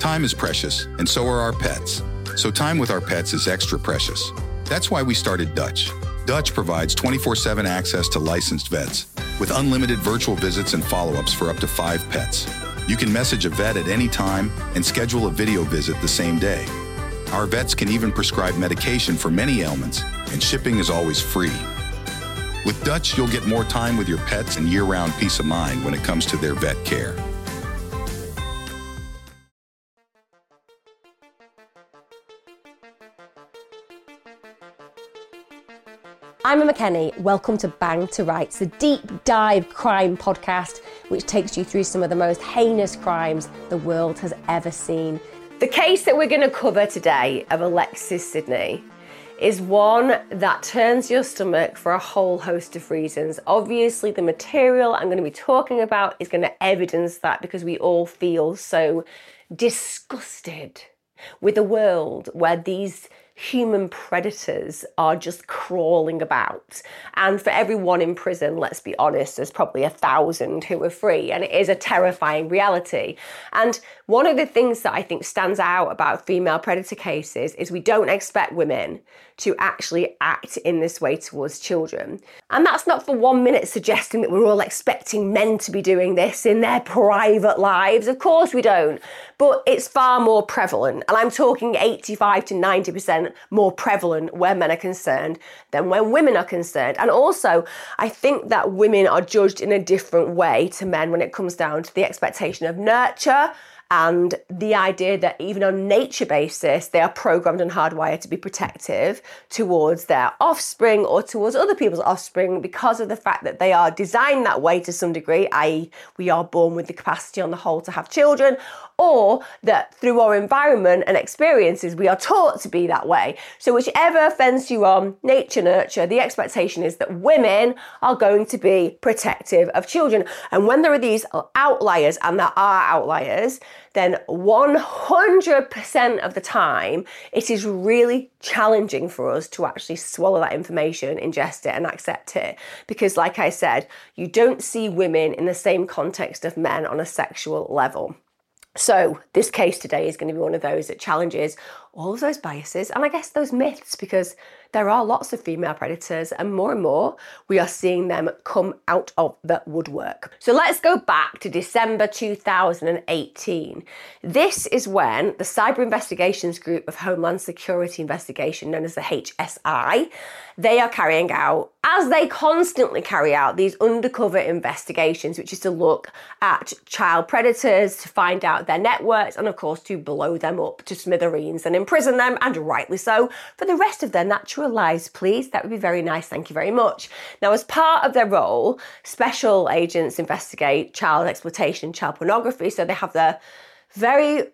Time is precious, and so are our pets. So time with our pets is extra precious. That's why we started Dutch. Dutch provides 24/7 access to licensed vets with unlimited virtual visits and follow-ups for up to 5 pets. You can message a vet at any time and schedule a video visit the same day. Our vets can even prescribe medication for many ailments, and shipping is always free. With Dutch, you'll get more time with your pets and year-round peace of mind when it comes to their vet care. I'm Emma Kenny. Welcome to Bang to Rights, the deep dive crime podcast which takes you through some of the most heinous crimes the world has ever seen. The case that we're going to cover today of Alexis Sidney is one that turns your stomach for a whole host of reasons. Obviously, the material I'm going to be talking about is going to evidence that, because we all feel so disgusted with a world where these human predators are just crawling about. And for everyone in prison, let's be honest, there's probably 1,000 who are free, and it is a terrifying reality. And one of the things that I think stands out about female predator cases is we don't expect women to actually act in this way towards children. And that's not for 1 minute suggesting that we're all expecting men to be doing this in their private lives. Of course we don't. But it's far more prevalent. And I'm talking 85 to 90% more prevalent where men are concerned than when women are concerned. And also, I think that women are judged in a different way to men when it comes down to the expectation of nurture, and the idea that even on nature basis, they are programmed and hardwired to be protective towards their offspring or towards other people's offspring because of the fact that they are designed that way to some degree, i.e. we are born with the capacity on the whole to have children, or that through our environment and experiences, we are taught to be that way. So whichever fence you're on, nature, nurture, the expectation is that women are going to be protective of children. And when there are these outliers, and there are outliers, then 100% of the time, it is really challenging for us to actually swallow that information, ingest it and accept it. Because like I said, you don't see women in the same context of men on a sexual level. So this case today is going to be one of those that challenges all of those biases and I guess those myths, because there are lots of female predators and more we are seeing them come out of the woodwork. So let's go back to December 2018. This is when the Cyber Investigations Group of Homeland Security Investigation, known as the HSI, they are carrying out, as they constantly carry out, these undercover investigations, which is to look at child predators, to find out their networks, and of course to blow them up to smithereens and imprison them, and rightly so, for the rest of their natural lives, please. That would be very nice, thank you very much. Now, as part of their role, special agents investigate child exploitation, child pornography, so they have the very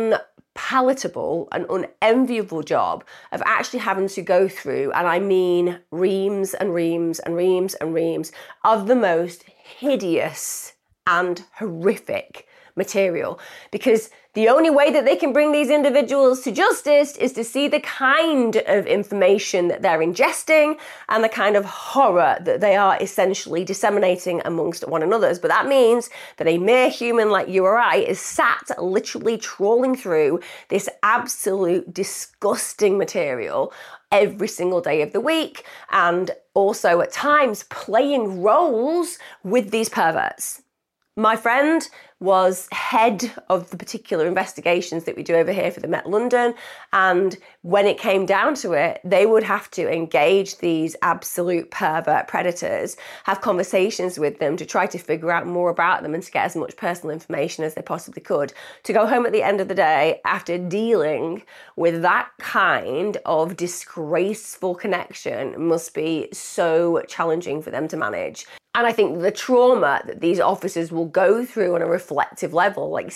unpalatable and unenviable job of actually having to go through, and I mean reams and reams and reams and reams of the most hideous and horrific material, because the only way that they can bring these individuals to justice is to see the kind of information that they're ingesting and the kind of horror that they are essentially disseminating amongst one another. But that means that a mere human like you or I is sat literally trawling through this absolute disgusting material every single day of the week, and also at times playing roles with these perverts. My friend was head of the particular investigations that we do over here for the Met London, and when it came down to it, they would have to engage these absolute pervert predators, have conversations with them to try to figure out more about them and to get as much personal information as they possibly could, to go home at the end of the day after dealing with that kind of disgraceful connection must be so challenging for them to manage. And I think the trauma that these officers will go through on a reflective level, like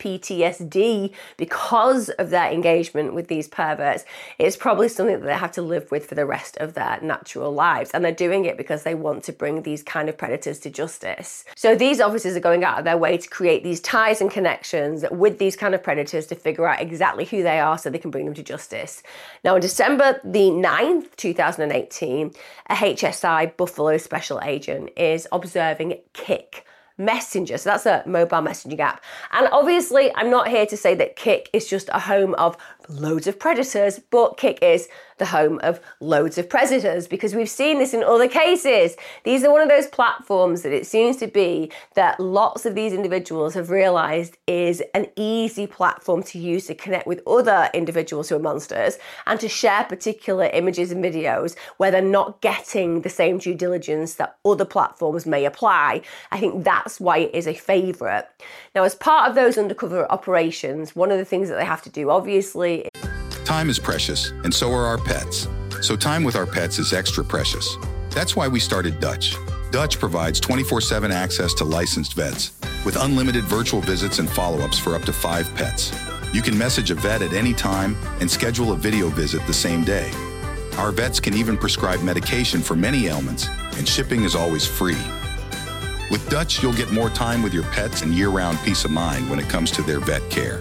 CPTSD, because of their engagement with these perverts, is probably something that they have to live with for the rest of their natural lives. And they're doing it because they want to bring these kind of predators to justice. So these officers are going out of their way to create these ties and connections with these kind of predators to figure out exactly who they are so they can bring them to justice. Now, on December the 9th, 2018, a HSI Buffalo special agent is observing Kik, Messenger. So that's a mobile messaging app. And obviously, I'm not here to say that Kik is just a home of loads of predators, but Kik is the home of loads of predators, because we've seen this in other cases. These are one of those platforms that it seems to be that lots of these individuals have realized is an easy platform to use to connect with other individuals who are monsters and to share particular images and videos where they're not getting the same due diligence that other platforms may apply. I think that's why it is a favorite. Now, as part of those undercover operations, one of the things that they have to do, obviously, time is precious, and so are our pets. So time with our pets is extra precious. That's why we started Dutch. Dutch provides 24/7 access to licensed vets with unlimited virtual visits and follow-ups for up to 5 pets. You can message a vet at any time and schedule a video visit the same day. Our vets can even prescribe medication for many ailments, and shipping is always free. With Dutch, you'll get more time with your pets and year-round peace of mind when it comes to their vet care.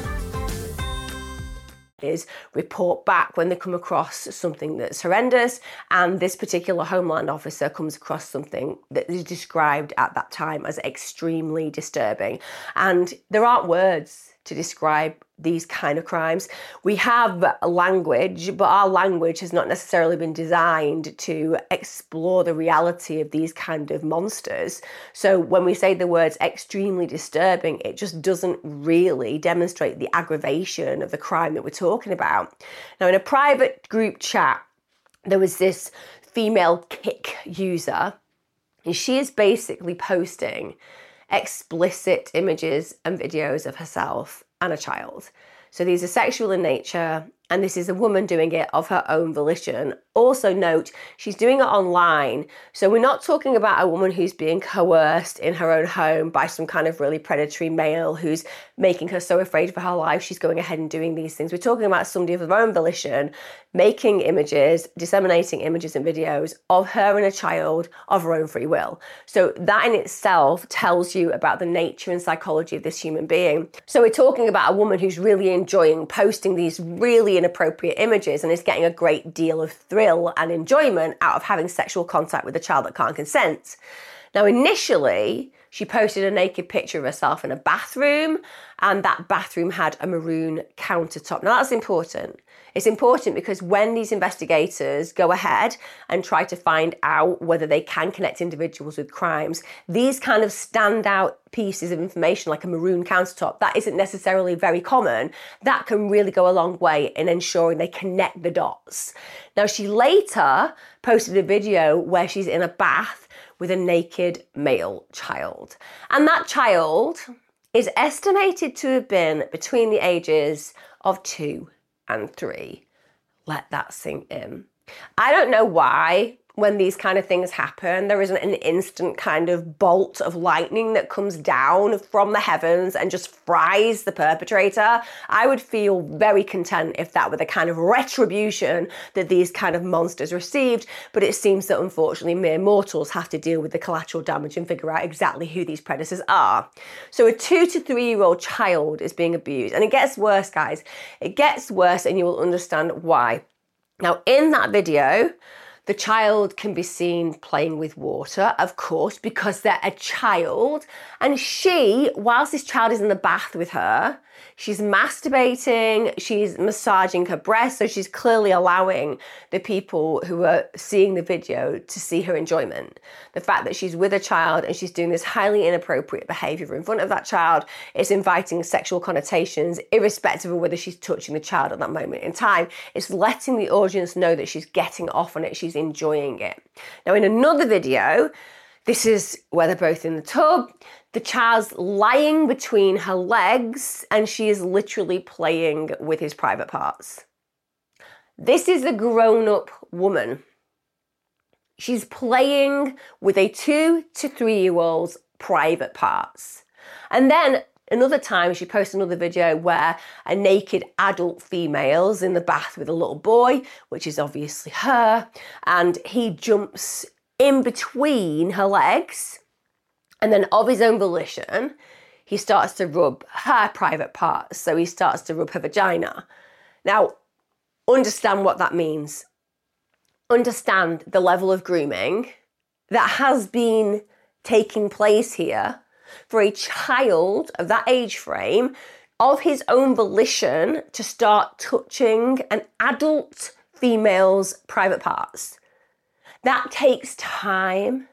Is report back when they come across something that's horrendous, and this particular Homeland officer comes across something that is described at that time as extremely disturbing. And there aren't words to describe these kind of crimes. We have language, but our language has not necessarily been designed to explore the reality of these kind of monsters. So when we say the words extremely disturbing, it just doesn't really demonstrate the aggravation of the crime that we're talking about. Now, in a private group chat, there was this female Kik user, and she is basically posting explicit images and videos of herself and a child. So these are sexual in nature, and this is a woman doing it of her own volition. Also note, she's doing it online. So we're not talking about a woman who's being coerced in her own home by some kind of really predatory male who's making her so afraid for her life she's going ahead and doing these things. We're talking about somebody of her own volition, making images, disseminating images and videos of her and a child of her own free will. So that in itself tells you about the nature and psychology of this human being. So we're talking about a woman who's really enjoying posting these really inappropriate images and is getting a great deal of thrill and enjoyment out of having sexual contact with a child that can't consent. Now, initially, she posted a naked picture of herself in a bathroom, and that bathroom had a maroon countertop. Now, that's important. It's important because when these investigators go ahead and try to find out whether they can connect individuals with crimes, these kind of standout pieces of information like a maroon countertop, that isn't necessarily very common. That can really go a long way in ensuring they connect the dots. Now, she later posted a video where she's in a bath with a naked male child. And that child is estimated to have been between the ages of 2 and 3. Let that sink in. I don't know why when these kind of things happen, there isn't an instant kind of bolt of lightning that comes down from the heavens and just fries the perpetrator. I would feel very content if that were the kind of retribution that these kind of monsters received, but it seems that unfortunately mere mortals have to deal with the collateral damage and figure out exactly who these predators are. So a 2 to 3-year-old child is being abused, and it gets worse, guys. It gets worse, and you will understand why. Now, in that video, the child can be seen playing with water, of course, because they're a child. And she, whilst this child is in the bath with her, she's masturbating, she's massaging her breasts, so she's clearly allowing the people who are seeing the video to see her enjoyment. The fact that she's with a child and she's doing this highly inappropriate behaviour in front of that child is inviting sexual connotations, irrespective of whether she's touching the child at that moment in time. It's letting the audience know that she's getting off on it, she's enjoying it. Now, in another video, this is where they're both in the tub. The child's lying between her legs and she is literally playing with his private parts. This is a grown-up woman. She's playing with a 2 to 3-year-old's private parts. And then another time she posts another video where a naked adult female's in the bath with a little boy, which is obviously her, and he jumps in between her legs, and then of his own volition, he starts to rub her private parts. So he starts to rub her vagina. Now, understand what that means. Understand the level of grooming that has been taking place here for a child of that age frame, of his own volition, to start touching an adult female's private parts. That takes time.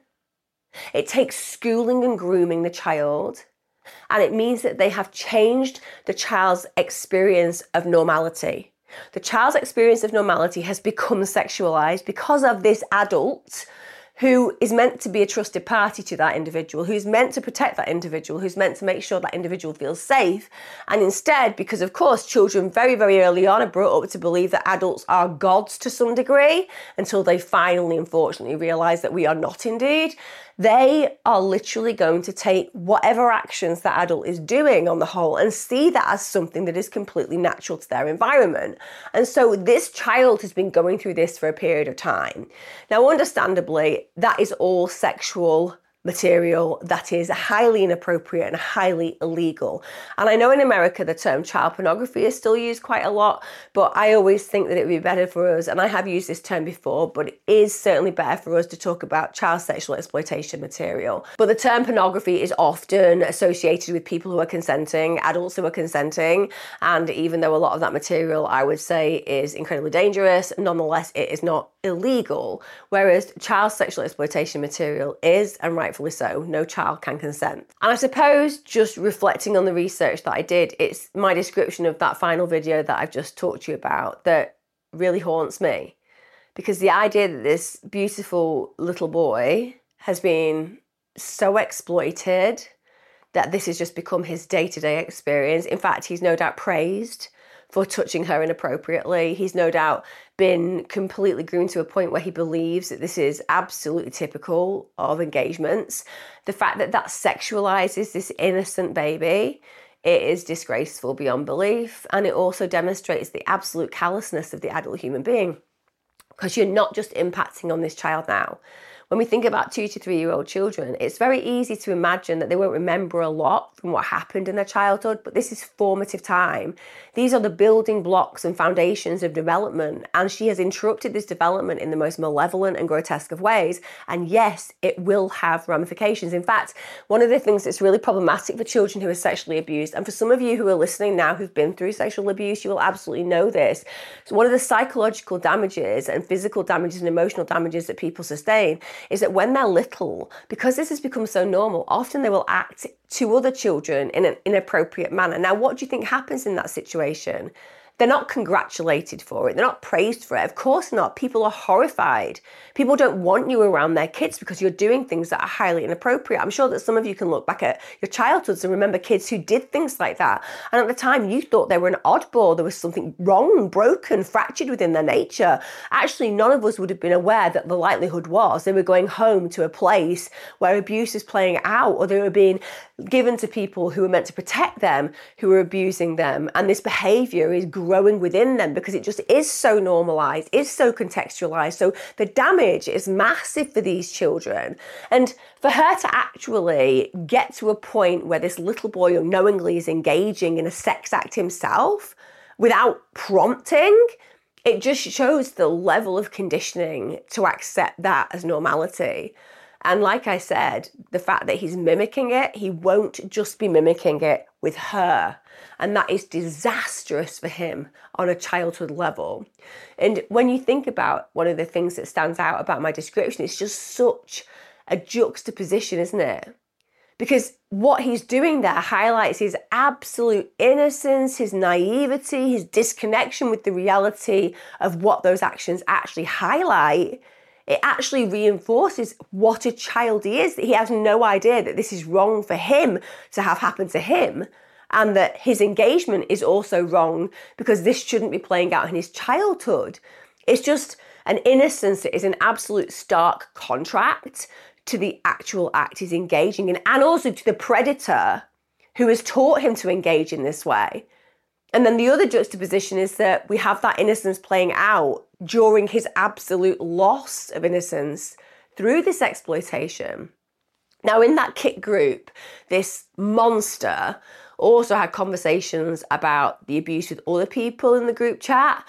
It takes schooling and grooming the child. And it means that they have changed the child's experience of normality. The child's experience of normality has become sexualized because of this adult who is meant to be a trusted party to that individual, who's meant to protect that individual, who's meant to make sure that individual feels safe. And instead, because of course children very, very early on are brought up to believe that adults are gods to some degree, until they finally, unfortunately, realise that we are not indeed, they are literally going to take whatever actions that adult is doing on the whole and see that as something that is completely natural to their environment. And so this child has been going through this for a period of time. Now, understandably, that is all sexual material that is highly inappropriate and highly illegal. And I know in America the term child pornography is still used quite a lot, but I always think that it would be better for us, and I have used this term before, but it is certainly better for us to talk about child sexual exploitation material. But the term pornography is often associated with people who are consenting, adults who are consenting, and even though a lot of that material I would say is incredibly dangerous, nonetheless it is not illegal, whereas child sexual exploitation material is, and rightfully so, no child can consent. And I suppose just reflecting on the research that I did, it's my description of that final video that I've just talked to you about that really haunts me. Because the idea that this beautiful little boy has been so exploited that this has just become his day-to-day experience. In fact, he's no doubt praised for touching her inappropriately. He's no doubt been completely groomed to a point where he believes that this is absolutely typical of engagements. The fact that that sexualizes this innocent baby, it is disgraceful beyond belief. And it also demonstrates the absolute callousness of the adult human being, because you're not just impacting on this child now. When we think about 2 to 3 year old children, it's very easy to imagine that they won't remember a lot from what happened in their childhood, but this is formative time. These are the building blocks and foundations of development, and she has interrupted this development in the most malevolent and grotesque of ways. And yes, it will have ramifications. In fact, one of the things that's really problematic for children who are sexually abused, and for some of you who are listening now who've been through sexual abuse, you will absolutely know this. So one of the psychological damages and physical damages and emotional damages that people sustain is that when they're little, because this has become so normal, often they will act to other children in an inappropriate manner. Now, what do you think happens in that situation? They're not congratulated for it. They're not praised for it. Of course not. People are horrified. People don't want you around their kids because you're doing things that are highly inappropriate. I'm sure that some of you can look back at your childhoods and remember kids who did things like that. And at the time, you thought they were an oddball. There was something wrong, broken, fractured within their nature. Actually, none of us would have been aware that the likelihood was they were going home to a place where abuse is playing out, or they were being given to people who were meant to protect them, who were abusing them. And this behavior is growing within them because it just is so normalized, is so contextualized. So the damage is massive for these children. And for her to actually get to a point where this little boy unknowingly is engaging in a sex act himself without prompting, it just shows the level of conditioning to accept that as normality. And like I said, the fact that he's mimicking it, he won't just be mimicking it with her. And that is disastrous for him on a childhood level. And when you think about one of the things that stands out about my description, it's just such a juxtaposition, isn't it? Because what he's doing there highlights his absolute innocence, his naivety, his disconnection with the reality of what those actions actually highlight. It actually reinforces what a child he is, that he has no idea that this is wrong for him to have happened to him, and that his engagement is also wrong because this shouldn't be playing out in his childhood. It's just an innocence that is an absolute stark contrast to the actual act he's engaging in, and also to the predator who has taught him to engage in this way. And then the other juxtaposition is that we have that innocence playing out during his absolute loss of innocence through this exploitation. Now, in that KIT group, this monster also had conversations about the abuse with other people in the group chat.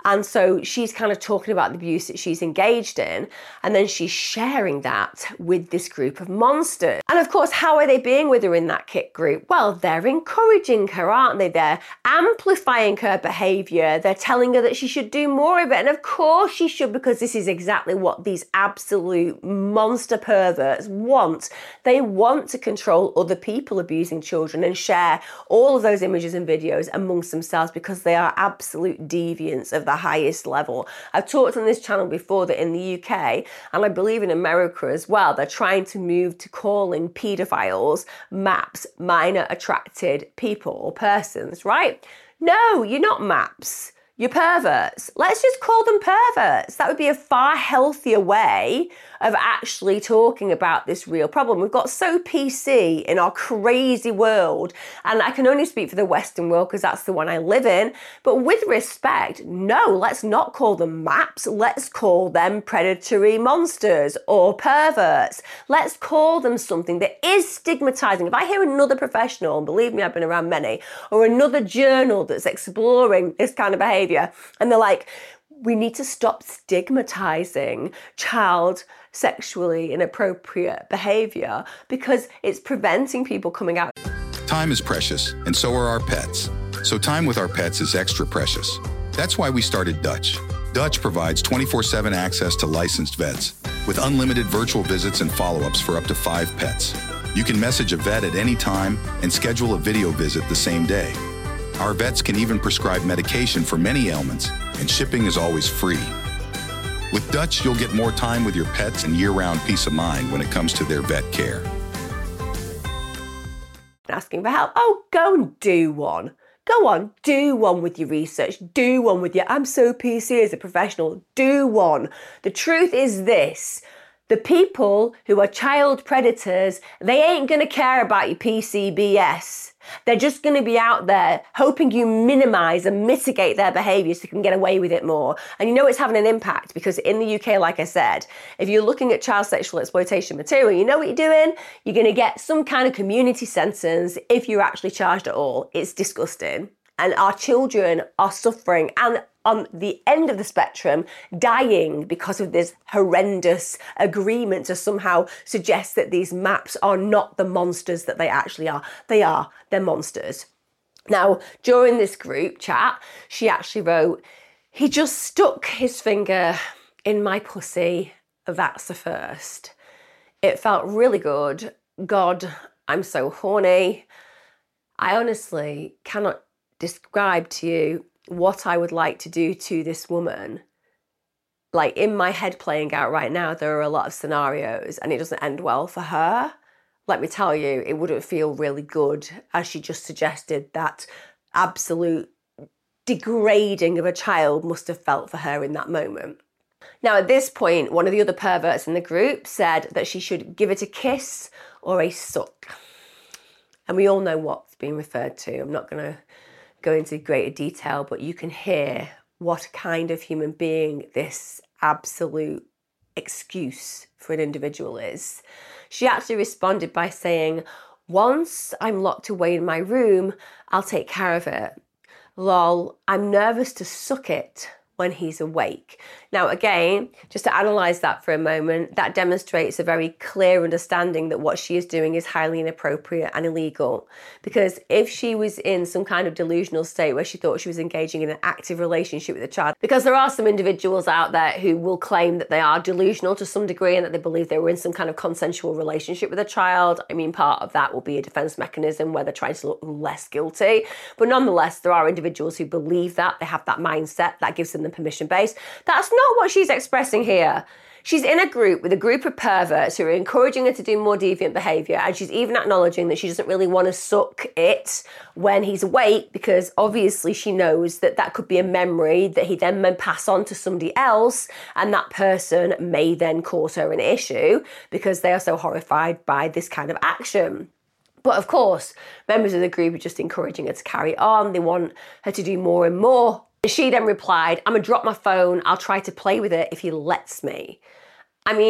And so she's kind of talking about the abuse that she's engaged in, and then she's sharing that with this group of monsters. And of course, how are they being with her in that KIT group? Well, they're encouraging her, aren't they? They're amplifying her behaviour. They're telling her that she should do more of it. And of course she should, because this is exactly what these absolute monster perverts want. They want to control other people abusing children and share all of those images and videos amongst themselves, because they are absolute deviants of the highest level. I've talked on this channel before that in the UK, and I believe in America as well, they're trying to move to calling paedophiles MAPS, minor attracted people or persons, right? No, you're not MAPS. You're perverts. Let's just call them perverts. That would be a far healthier way of actually talking about this real problem. We've got so PC in our crazy world, and I can only speak for the Western world because that's the one I live in. But with respect, no, let's not call them MAPS. Let's call them predatory monsters or perverts. Let's call them something that is stigmatizing. If I hear another professional, and believe me, I've been around many, or another journal that's exploring this kind of behavior, and they're like, we need to stop stigmatizing child sexually inappropriate behavior because it's preventing people coming out. Time is precious, and so are our pets. So time with our pets is extra precious. That's why we started Dutch. Dutch provides 24/7 access to licensed vets with unlimited virtual visits and follow-ups for up to 5 pets. You can message a vet at any time and schedule a video visit the same day. Our vets can even prescribe medication for many ailments, and shipping is always free. With Dutch, you'll get more time with your pets and year-round peace of mind when it comes to their vet care. Asking for help. Oh, go and do one. Go on, do one with your research. Do one with your, I'm so PC as a professional. Do one. The truth is this. The people who are child predators, they ain't going to care about your PCBS. They're just going to be out there hoping you minimize and mitigate their behavior so they can get away with it more. And you know it's having an impact because in the UK, like I said, if you're looking at child sexual exploitation material, you know what you're doing? You're going to get some kind of community sentence if you're actually charged at all. It's disgusting. And our children are suffering and on the end of the spectrum, dying because of this horrendous agreement to somehow suggest that these MAPS are not the monsters that they actually are. They're monsters. Now, during this group chat, she actually wrote, he just stuck his finger in my pussy, that's the first. It felt really good. God, I'm so horny. I honestly cannot describe to you what I would like to do to this woman. Like in my head playing out right now, there are a lot of scenarios and it doesn't end well for her. Let me tell you, it wouldn't feel really good, as she just suggested that absolute degrading of a child must have felt for her in that moment. Now at this point, one of the other perverts in the group said that she should give it a kiss or a suck. And we all know what's being referred to. I'm not going to go into greater detail, but you can hear what kind of human being this absolute excuse for an individual is. She actually responded by saying, once I'm locked away in my room, I'll take care of it. Lol, I'm nervous to suck it when he's awake. Now again, just to analyse that for a moment, that demonstrates a very clear understanding that what she is doing is highly inappropriate and illegal. Because if she was in some kind of delusional state where she thought she was engaging in an active relationship with a child, because there are some individuals out there who will claim that they are delusional to some degree and that they believe they were in some kind of consensual relationship with a child. I mean, part of that will be a defence mechanism where they're trying to look less guilty. But nonetheless, there are individuals who believe that, they have that mindset, that gives them the permission base. That's not what she's expressing here. She's in a group with a group of perverts who are encouraging her to do more deviant behaviour, and she's even acknowledging that she doesn't really want to suck it when he's awake because obviously she knows that that could be a memory that he then may pass on to somebody else, and that person may then cause her an issue because they are so horrified by this kind of action. But of course, members of the group are just encouraging her to carry on. They want her to do more and more. She then replied, I'm going to drop my phone. I'll try to play with it if he lets me. I mean,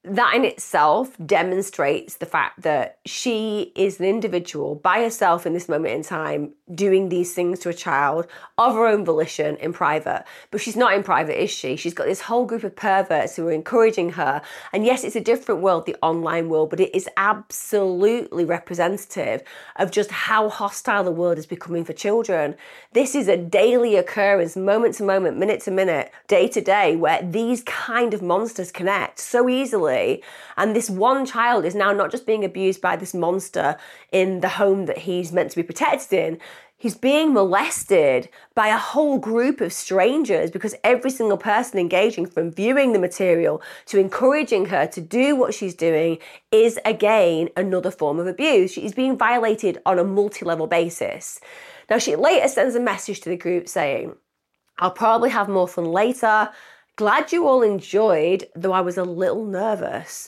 that in itself demonstrates the fact that she is an individual by herself in this moment in time doing these things to a child of her own volition in private. But she's not in private, is she? She's got this whole group of perverts who are encouraging her. And yes, it's a different world, the online world, but it is absolutely representative of just how hostile the world is becoming for children. This is a daily occurrence, moment to moment, minute to minute, day to day, where these kind of monsters connect so easily. And this one child is now not just being abused by this monster in the home that he's meant to be protected in, he's being molested by a whole group of strangers, because every single person engaging, from viewing the material to encouraging her to do what she's doing, is again another form of abuse. She's being violated on a multi-level basis. Now, she later sends a message to the group saying, "I'll probably have more fun later. Glad you all enjoyed, though I was a little nervous."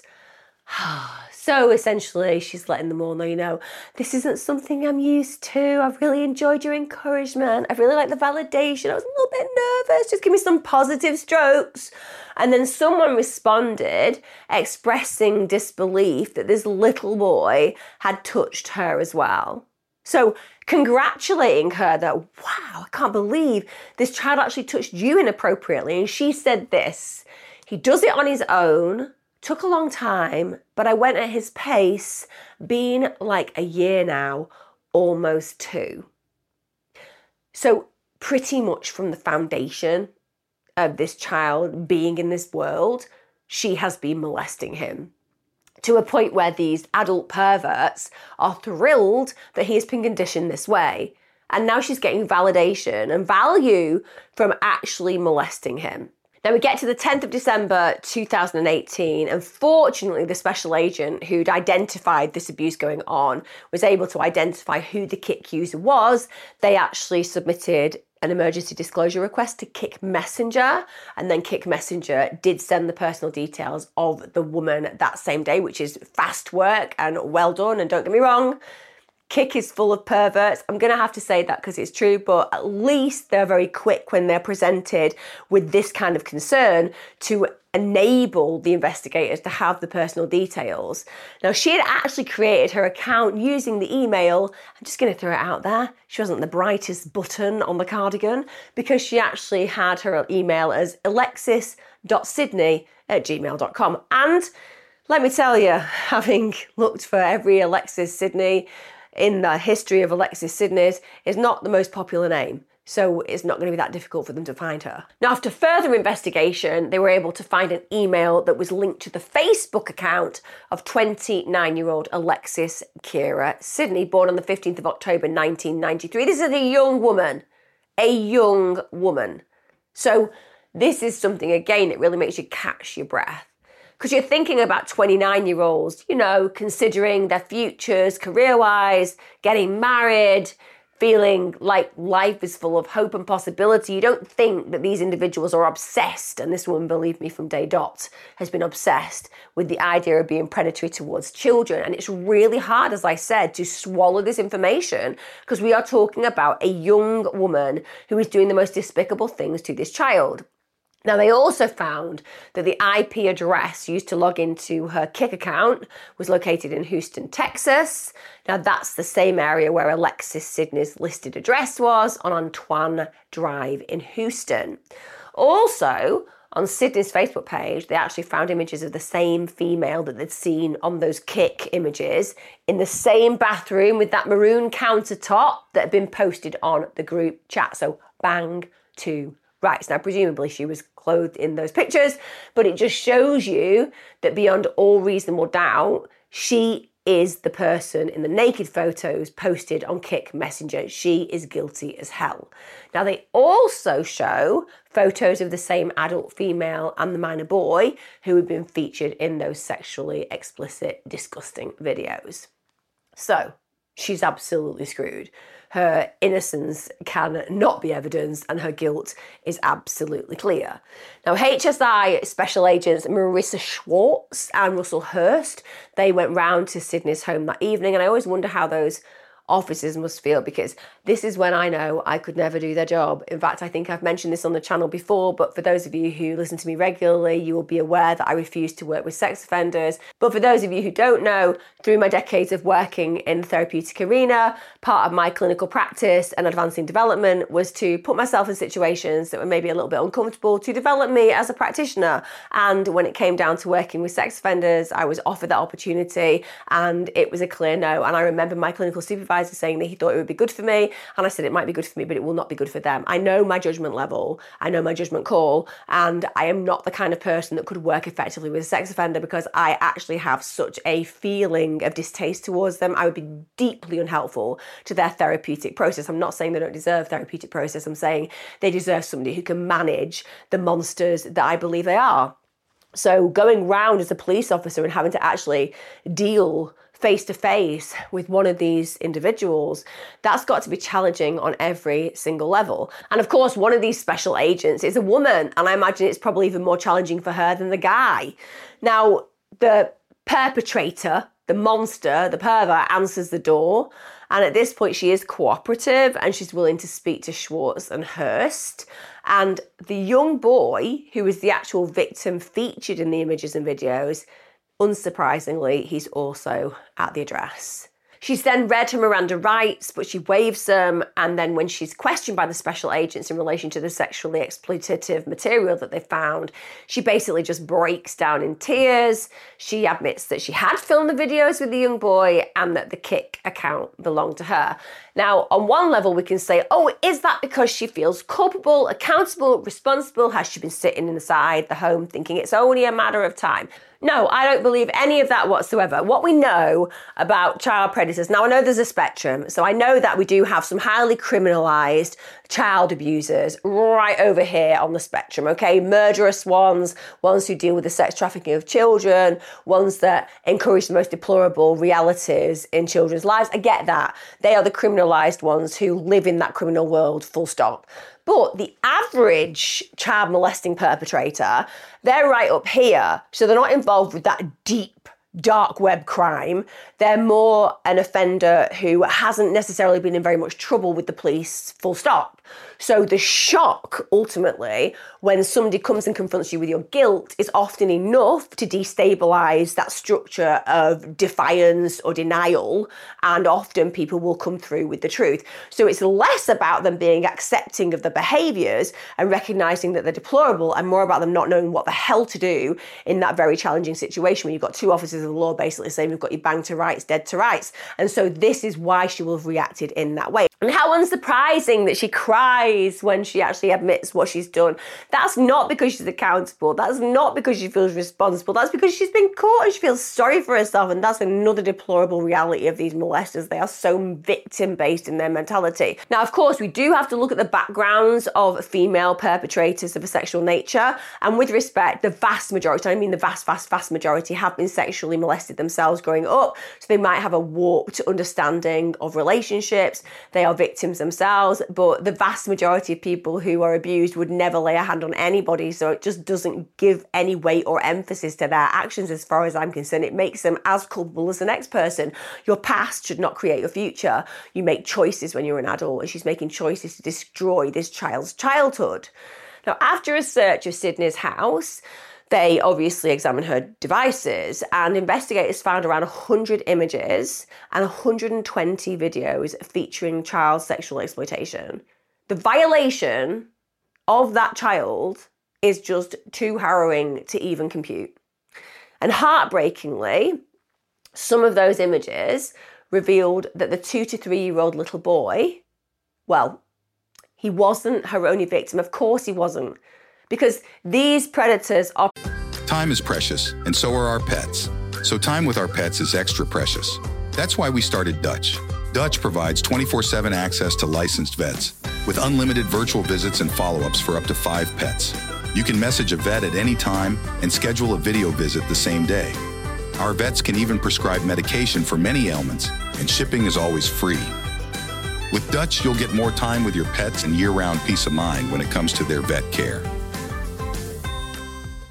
So essentially, she's letting them all know, this isn't something I'm used to. I've really enjoyed your encouragement. I really like the validation. I was a little bit nervous. Just give me some positive strokes. And then someone responded expressing disbelief that this little boy had touched her as well. So congratulating her that, wow, I can't believe this child actually touched you inappropriately. And she said this: "He does it on his own. Took a long time, but I went at his pace, been like a year now, almost 2. So pretty much from the foundation of this child being in this world, she has been molesting him, to a point where these adult perverts are thrilled that he has been conditioned this way. And now she's getting validation and value from actually molesting him. Now we get to the 10th of December 2018, and fortunately the special agent who'd identified this abuse going on was able to identify who the Kik user was. They actually submitted an emergency disclosure request to Kik Messenger, and then Kik Messenger did send the personal details of the woman that same day, which is fast work and well done. And don't get me wrong, Kik is full of perverts. I'm going to have to say that because it's true, but at least they're very quick when they're presented with this kind of concern to enable the investigators to have the personal details. Now, she had actually created her account using the email. I'm just going to throw it out there. She wasn't the brightest button on the cardigan, because she actually had her email as alexis.sydney@gmail.com. And let me tell you, having looked for every Alexis Sydney in the history of Alexis Sydneys, is not the most popular name. So it's not going to be that difficult for them to find her. Now, after further investigation, they were able to find an email that was linked to the Facebook account of 29-year-old Alexis Kira Sydney, born on the 15th of October 1993. This is a young woman. A young woman. So this is something, again, that really makes you catch your breath. Because you're thinking about 29-year-olds, considering their futures, career-wise, getting married, feeling like life is full of hope and possibility. You don't think that these individuals are obsessed, and this woman, believe me, from day dot, has been obsessed with the idea of being predatory towards children. And it's really hard, as I said, to swallow this information, because we are talking about a young woman who is doing the most despicable things to this child. Now, they also found that the IP address used to log into her Kik account was located in Houston, Texas. Now, that's the same area where Alexis Sydney's listed address was, on Antoine Drive in Houston. Also, on Sydney's Facebook page, they actually found images of the same female that they'd seen on those Kik images in the same bathroom with that maroon countertop that had been posted on the group chat. So, bang to rights. Now, presumably she was clothed in those pictures, but it just shows you that beyond all reasonable doubt, she is the person in the naked photos posted on Kik Messenger. She is guilty as hell. Now, they also show photos of the same adult female and the minor boy who had been featured in those sexually explicit, disgusting videos. So, she's absolutely screwed. Her innocence can not be evidenced, and her guilt is absolutely clear. Now, HSI Special Agents Marissa Schwartz and Russell Hurst, they went round to Sydney's home that evening, and I always wonder how those officers must feel, because this is when I know I could never do their job. In fact, I think I've mentioned this on the channel before, but for those of you who listen to me regularly, you will be aware that I refuse to work with sex offenders. But for those of you who don't know, through my decades of working in the therapeutic arena, part of my clinical practice and advancing development was to put myself in situations that were maybe a little bit uncomfortable to develop me as a practitioner. And when it came down to working with sex offenders, I was offered that opportunity and it was a clear no. And I remember my clinical supervisor saying that he thought it would be good for me. And I said, it might be good for me, but it will not be good for them. I know my judgment level, I know my judgment call, and I am not the kind of person that could work effectively with a sex offender because I actually have such a feeling of distaste towards them. I would be deeply unhelpful to their therapeutic process. I'm not saying they don't deserve therapeutic process. I'm saying they deserve somebody who can manage the monsters that I believe they are. So going round as a police officer and having to actually deal face to face with one of these individuals, that's got to be challenging on every single level. And of course, one of these special agents is a woman, and I imagine it's probably even more challenging for her than the guy. Now, the perpetrator, the monster, the pervert, answers the door. And at this point, she is cooperative and she's willing to speak to Schwartz and Hurst. And the young boy, who is the actual victim featured in the images and videos, unsurprisingly, he's also at the address. She's then read her Miranda rights, but she waives them. And then when she's questioned by the special agents in relation to the sexually exploitative material that they found, she basically just breaks down in tears. She admits that she had filmed the videos with the young boy and that the Kik account belonged to her. Now, on one level, we can say, oh, is that because she feels culpable, accountable, responsible? Has she been sitting inside the home thinking it's only a matter of time? No, I don't believe any of that whatsoever. What we know about child predators, now I know there's a spectrum, so I know that we do have some highly criminalised child abusers right over here on the spectrum, okay? Murderous ones who deal with the sex trafficking of children, ones that encourage the most deplorable realities in children's lives. I get that. They are the criminalised ones who live in that criminal world, full stop. But the average child molesting perpetrator, they're right up here. So they're not involved with that deep, dark web crime. They're more an offender who hasn't necessarily been in very much trouble with the police, full stop. So the shock, ultimately, when somebody comes and confronts you with your guilt is often enough to destabilise that structure of defiance or denial, and often people will come through with the truth. So it's less about them being accepting of the behaviours and recognising that they're deplorable, and more about them not knowing what the hell to do in that very challenging situation when you've got two officers of the law basically saying we've got you banged to rights, dead to rights. And so this is why she will have reacted in that way. And how unsurprising that she cries when she actually admits what she's done. That's not because she's accountable. That's not because she feels responsible. That's because she's been caught and she feels sorry for herself. And that's another deplorable reality of these molesters. They are so victim-based in their mentality. Now, of course, we do have to look at the backgrounds of female perpetrators of a sexual nature. And with respect, the vast majority, I mean the vast majority, have been sexually molested themselves growing up. So they might have a warped understanding of relationships. They are victims themselves, but the vast majority of people who are abused would never lay a hand on anybody, so it just doesn't give any weight or emphasis to their actions as far as I'm concerned. It makes them as culpable as the next person. Your past should not create your future. You make choices when you're an adult, and she's making choices to destroy this child's childhood. Now, after a search of Sydney's house, they obviously examined her devices, and investigators found around 100 images and 120 videos featuring child sexual exploitation. The violation of that child is just too harrowing to even compute. And heartbreakingly, some of those images revealed that the 2 to 3 year old little boy, well, he wasn't her only victim. Of course he wasn't. Because these predators are... Time is precious, and so are our pets. So time with our pets is extra precious. That's why we started Dutch. Dutch provides 24/7 access to licensed vets, with unlimited virtual visits and follow-ups for up to 5 pets. You can message a vet at any time and schedule a video visit the same day. Our vets can even prescribe medication for many ailments, and shipping is always free. With Dutch, you'll get more time with your pets and year-round peace of mind when it comes to their vet care.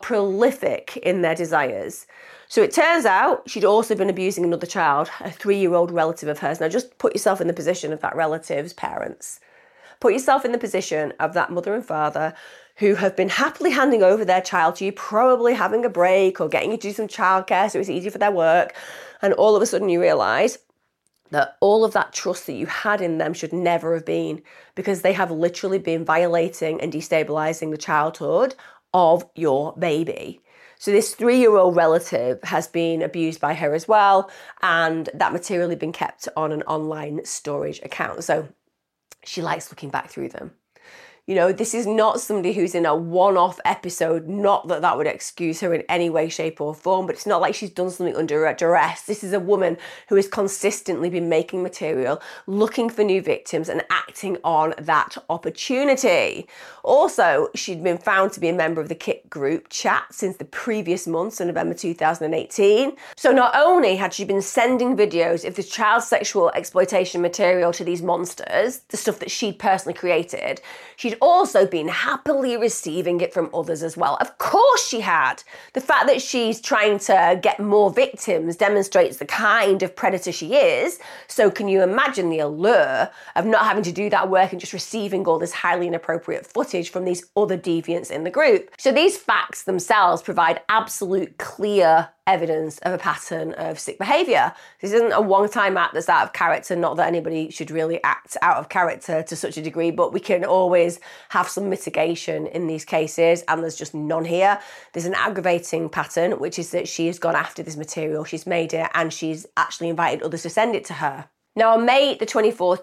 prolific in their desires. So it turns out she'd also been abusing another child, a 3-year-old relative of hers. Now just put yourself in the position of that relative's parents. Put yourself in the position of that mother and father who have been happily handing over their child to you, probably having a break or getting you to do some childcare so it's easy for their work. And all of a sudden you realise that all of that trust that you had in them should never have been, because they have literally been violating and destabilising the childhood of your baby. So this 3-year-old relative has been abused by her as well, and that material had been kept on an online storage account. So she likes looking back through them. You know, this is not somebody who's in a one-off episode, not that that would excuse her in any way, shape or form, but it's not like she's done something under duress. This is a woman who has consistently been making material, looking for new victims and acting on that opportunity. Also, she'd been found to be a member of the Kit group chat since the previous month, so November 2018. So not only had she been sending videos of the child sexual exploitation material to these monsters, the stuff that she'd personally created, she'd also been happily receiving it from others as well. Of course she had. The fact that she's trying to get more victims demonstrates the kind of predator she is. So can you imagine the allure of not having to do that work and just receiving all this highly inappropriate footage from these other deviants in the group? So these facts themselves provide absolute clear evidence of a pattern of sick behaviour. This isn't a one-time act that's out of character, not that anybody should really act out of character to such a degree, but we can always have some mitigation in these cases, and there's just none here. There's an aggravating pattern, which is that she has gone after this material, she's made it, and she's actually invited others to send it to her. Now, on May the 24th,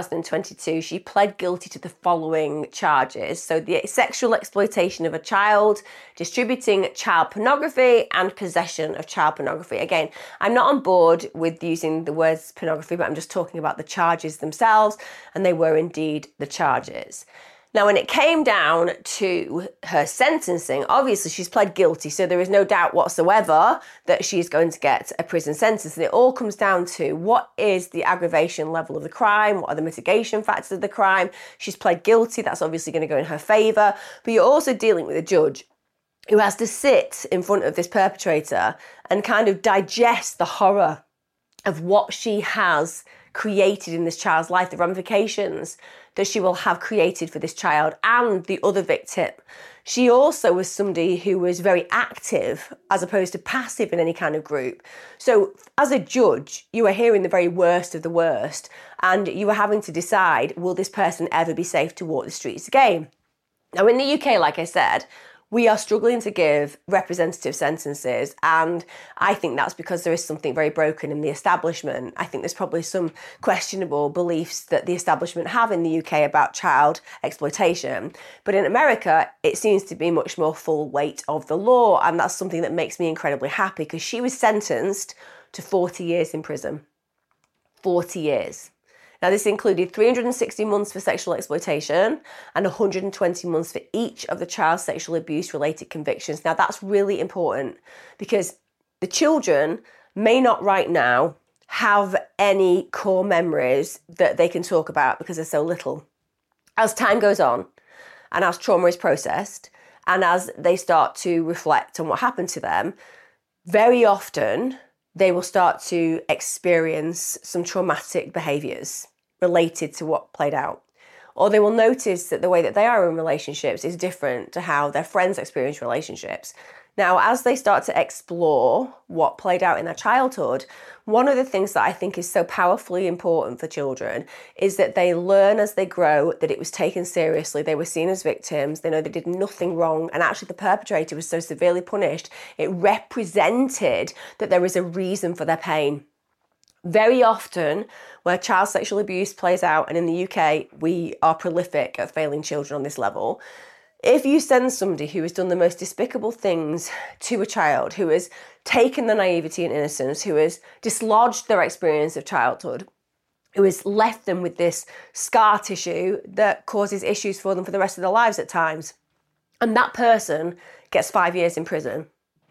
2022, she pled guilty to the following charges. So the sexual exploitation of a child, distributing child pornography, and possession of child pornography. Again, I'm not on board with using the words pornography, but I'm just talking about the charges themselves, and they were indeed the charges. Now, when it came down to her sentencing, obviously she's pled guilty, so there is no doubt whatsoever that she's going to get a prison sentence. And it all comes down to what is the aggravation level of the crime, what are the mitigation factors of the crime. She's pled guilty, that's obviously going to go in her favour, but you're also dealing with a judge who has to sit in front of this perpetrator and kind of digest the horror of what she has created in this child's life, the ramifications that she will have created for this child and the other victim. She also was somebody who was very active as opposed to passive in any kind of group. So as a judge, you are hearing the very worst of the worst, and you are having to decide, will this person ever be safe to walk the streets again? Now in the UK, like I said, we are struggling to give representative sentences, and I think that's because there is something very broken in the establishment. I think there's probably some questionable beliefs that the establishment have in the UK about child exploitation. But in America, it seems to be much more full weight of the law, and that's something that makes me incredibly happy, because she was sentenced to 40 years in prison. 40 years. Now, this included 360 months for sexual exploitation and 120 months for each of the child sexual abuse related convictions. Now, that's really important, because the children may not right now have any core memories that they can talk about because they're so little. As time goes on and as trauma is processed and as they start to reflect on what happened to them, very often they will start to experience some traumatic behaviours related to what played out. Or they will notice that the way that they are in relationships is different to how their friends experience relationships. Now, as they start to explore what played out in their childhood, one of the things that I think is so powerfully important for children is that they learn as they grow that it was taken seriously, they were seen as victims, they know they did nothing wrong, and actually the perpetrator was so severely punished, it represented that there is a reason for their pain. Very often, where child sexual abuse plays out, and in the UK, we are prolific at failing children on this level, if you send somebody who has done the most despicable things to a child, who has taken the naivety and innocence, who has dislodged their experience of childhood, who has left them with this scar tissue that causes issues for them for the rest of their lives at times, and that person gets 5 years in prison,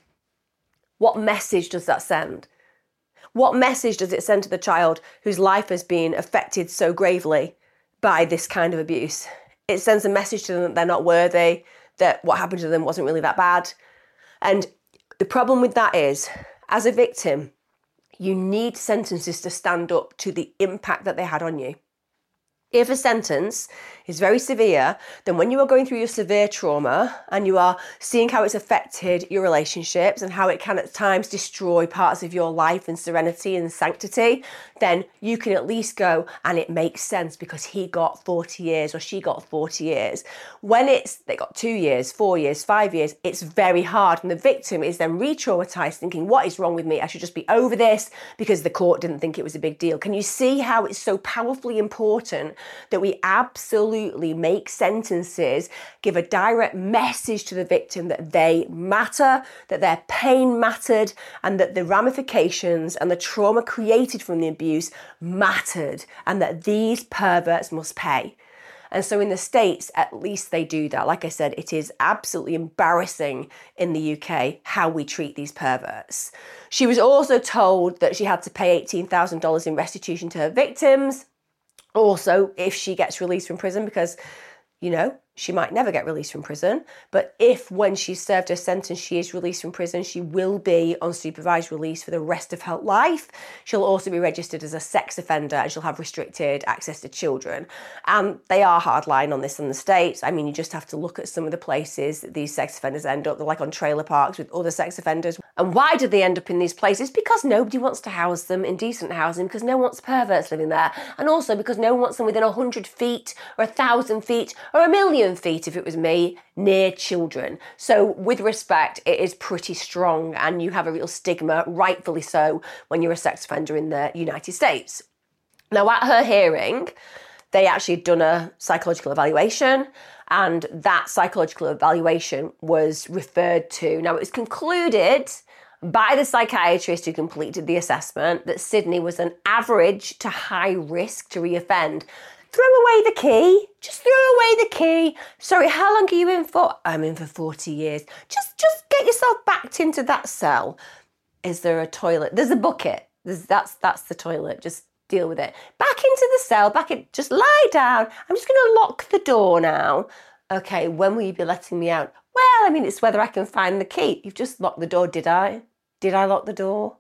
what message does that send? What message does it send to the child whose life has been affected so gravely by this kind of abuse? It sends a message to them that they're not worthy, that what happened to them wasn't really that bad. And the problem with that is, as a victim, you need sentences to stand up to the impact that they had on you. If a sentence is very severe, then when you are going through your severe trauma and you are seeing how it's affected your relationships and how it can at times destroy parts of your life and serenity and sanctity, then you can at least go, and it makes sense because he got 40 years or she got 40 years. When they got 2 years, 4 years, 5 years, it's very hard. And the victim is then re-traumatized thinking, what is wrong with me? I should just be over this because the court didn't think it was a big deal. Can you see how it's so powerfully important that we absolutely make sentences give a direct message to the victim that they matter, that their pain mattered, and that the ramifications and the trauma created from the abuse mattered, and that these perverts must pay. And so in the States, at least they do that. Like I said, it is absolutely embarrassing in the UK how we treat these perverts. She was also told that she had to pay $18,000 in restitution to her victims. Also, if she gets released from prison, because, she might never get released from prison, but if when she's served her sentence, she is released from prison, she will be on supervised release for the rest of her life. She'll also be registered as a sex offender and she'll have restricted access to children. And they are hardline on this in the States. I mean, you just have to look at some of the places that these sex offenders end up. They're like on trailer parks with other sex offenders. And why do they end up in these places? Because nobody wants to house them in decent housing, because no one wants perverts living there. And also because no one wants them within 100 feet or 1,000 feet or 1,000,000 feet, if it was me, near children. So with respect, it is pretty strong, and you have a real stigma, rightfully so, when you're a sex offender in the United States. Now, at her hearing, they actually had done a psychological evaluation, and that psychological evaluation was referred to. Now, it was concluded by the psychiatrist who completed the assessment that Sydney was an average to high risk to reoffend. Throw away the key. Just throw away the key. Sorry, how long are you in for? I'm in for 40 years. Just get yourself backed into that cell. Is there a toilet? There's a bucket. That's the toilet. Just deal with it. Back into the cell. Just lie down. I'm just going to lock the door now. Okay, when will you be letting me out? Well, I mean, it's whether I can find the key. You've just locked the door, did I? Did I lock the door?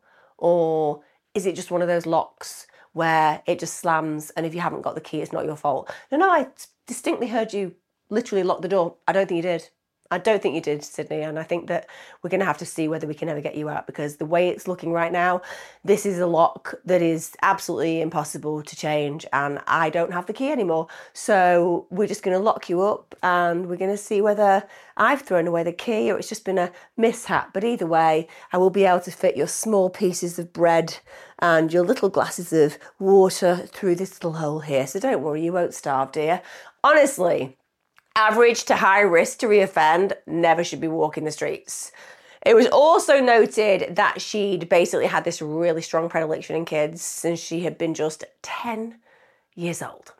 Or is it just one of those locks where it just slams, and if you haven't got the key, it's not your fault? No, I distinctly heard you literally lock the door. I don't think you did. I don't think you did, Sydney, and I think that we're going to have to see whether we can ever get you out, because the way it's looking right now, this is a lock that is absolutely impossible to change, and I don't have the key anymore. So we're just going to lock you up, and we're going to see whether I've thrown away the key or it's just been a mishap. But either way, I will be able to fit your small pieces of bread and your little glasses of water through this little hole here. So don't worry, you won't starve, dear. Honestly, average to high risk to reoffend, never should be walking the streets. It was also noted that she'd basically had this really strong predilection in kids since she had been just 10 years old.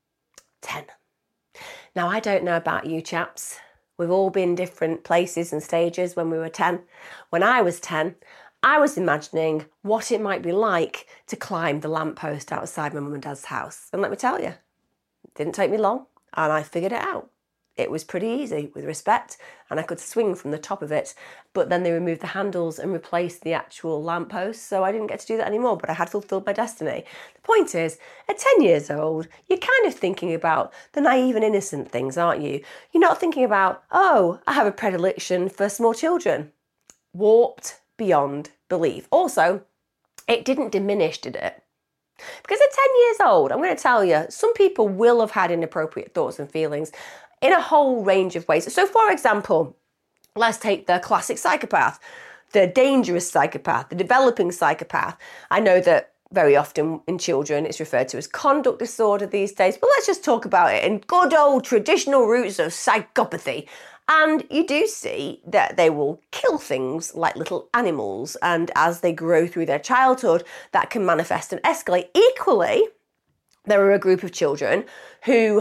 10. Now, I don't know about you chaps. We've all been different places and stages when we were 10. When I was 10, I was imagining what it might be like to climb the lamppost outside my mum and dad's house. And let me tell you, it didn't take me long, and I figured it out. It was pretty easy, with respect, and I could swing from the top of it. But then they removed the handles and replaced the actual lamppost, so I didn't get to do that anymore, but I had fulfilled my destiny. The point is, at 10 years old, you're kind of thinking about the naive and innocent things, aren't you? You're not thinking about, oh, I have a predilection for small children. Warped beyond belief. Also, it didn't diminish, did it? Because at 10 years old, I'm going to tell you, some people will have had inappropriate thoughts and feelings in a whole range of ways. So, for example, let's take the classic psychopath, the dangerous psychopath, the developing psychopath. I know that very often in children it's referred to as conduct disorder these days, but let's just talk about it in good old traditional roots of psychopathy. And you do see that they will kill things like little animals, and as they grow through their childhood, that can manifest and escalate. Equally, there are a group of children who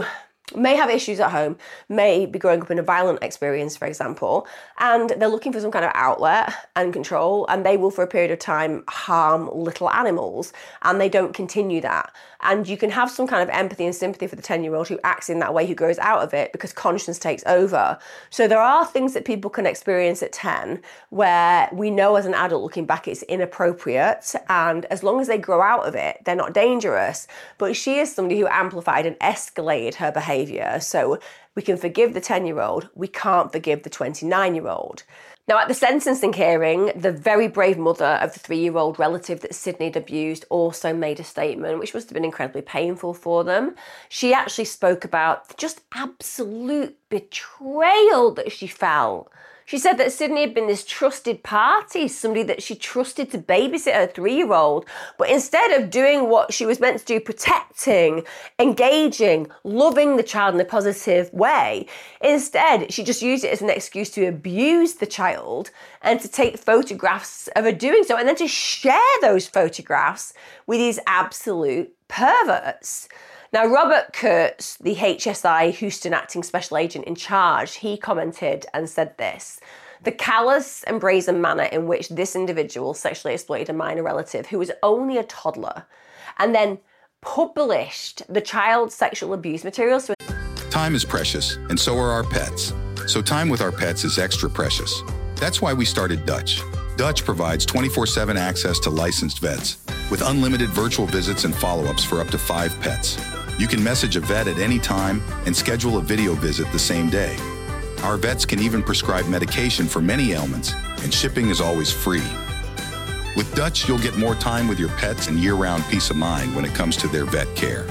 may have issues at home, may be growing up in a violent experience, for example, and they're looking for some kind of outlet and control, and they will for a period of time harm little animals, and they don't continue that. And you can have some kind of empathy and sympathy for the 10-year-old who acts in that way, who grows out of it because conscience takes over. So there are things that people can experience at 10 where we know as an adult looking back it's inappropriate, and as long as they grow out of it, they're not dangerous. But she is somebody who amplified and escalated her behaviour. So we can forgive the 10-year-old, we can't forgive the 29-year-old. Now, at the sentencing hearing, the very brave mother of the 3-year-old relative that Sydney had abused also made a statement, which must have been incredibly painful for them. She actually spoke about just absolute betrayal that she felt. She said that Sydney had been this trusted party, somebody that she trusted to babysit her 3-year-old, but instead of doing what she was meant to do, protecting, engaging, loving the child in a positive way, instead she just used it as an excuse to abuse the child and to take photographs of her doing so, and then to share those photographs with these absolute perverts. Now, Robert Kurtz, the HSI Houston acting special agent in charge, he commented and said this: the callous and brazen manner in which this individual sexually exploited a minor relative who was only a toddler and then published the child's sexual abuse materials. Time is precious, and so are our pets. So time with our pets is extra precious. That's why we started Dutch. Dutch provides 24/7 access to licensed vets with unlimited virtual visits and follow-ups for up to 5 pets. You can message a vet at any time and schedule a video visit the same day. Our vets can even prescribe medication for many ailments, and shipping is always free. With Dutch, you'll get more time with your pets and year-round peace of mind when it comes to their vet care.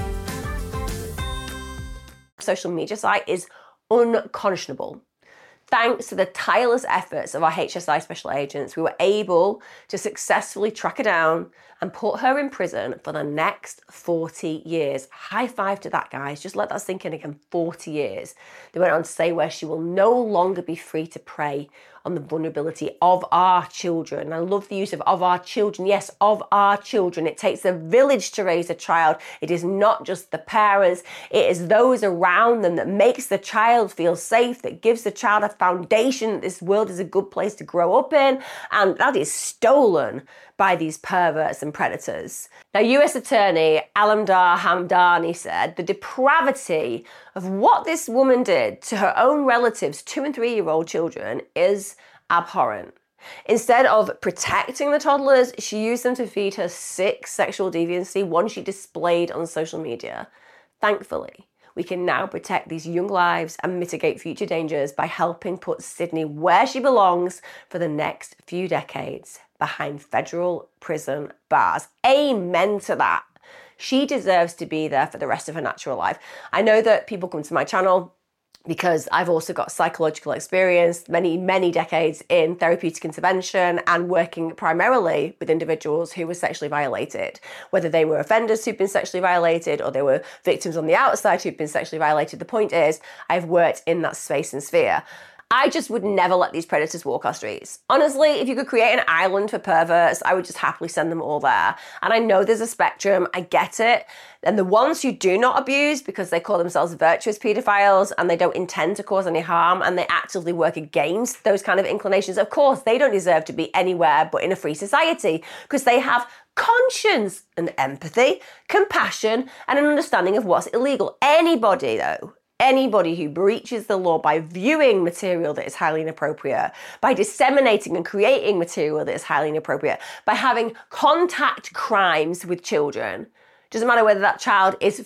Social media site is unconscionable. Thanks to the tireless efforts of our HSI special agents, we were able to successfully track her down and put her in prison for the next 40 years. High five to that, guys. Just let that sink in again. 40 years. They went on to say where she will no longer be free to prey on the vulnerability of our children. I love the use of our children. Yes, of our children. It takes a village to raise a child. It is not just the parents. It is those around them that makes the child feel safe, that gives the child a foundation that this world is a good place to grow up in. And that is stolen by these perverts and predators. Now, US Attorney Alamdar Hamdani said the depravity of what this woman did to her own relatives, 2- and 3-year-old children, is abhorrent. Instead of protecting the toddlers, she used them to feed her sick sexual deviancy, one she displayed on social media. Thankfully, we can now protect these young lives and mitigate future dangers by helping put Sydney where she belongs for the next few decades, behind federal prison bars. Amen to that. She deserves to be there for the rest of her natural life. I know that people come to my channel because I've also got psychological experience, many decades in therapeutic intervention and working primarily with individuals who were sexually violated, whether they were offenders who've been sexually violated or they were victims on the outside who've been sexually violated. The point is, I've worked in that space and sphere. I just would never let these predators walk our streets. Honestly, if you could create an island for perverts, I would just happily send them all there. And I know there's a spectrum, I get it. And the ones who do not abuse because they call themselves virtuous paedophiles and they don't intend to cause any harm and they actively work against those kind of inclinations, of course, they don't deserve to be anywhere but in a free society because they have conscience and empathy, compassion, and an understanding of what's illegal. Anybody, though, anybody who breaches the law by viewing material that is highly inappropriate, by disseminating and creating material that is highly inappropriate, by having contact crimes with children, doesn't matter whether that child is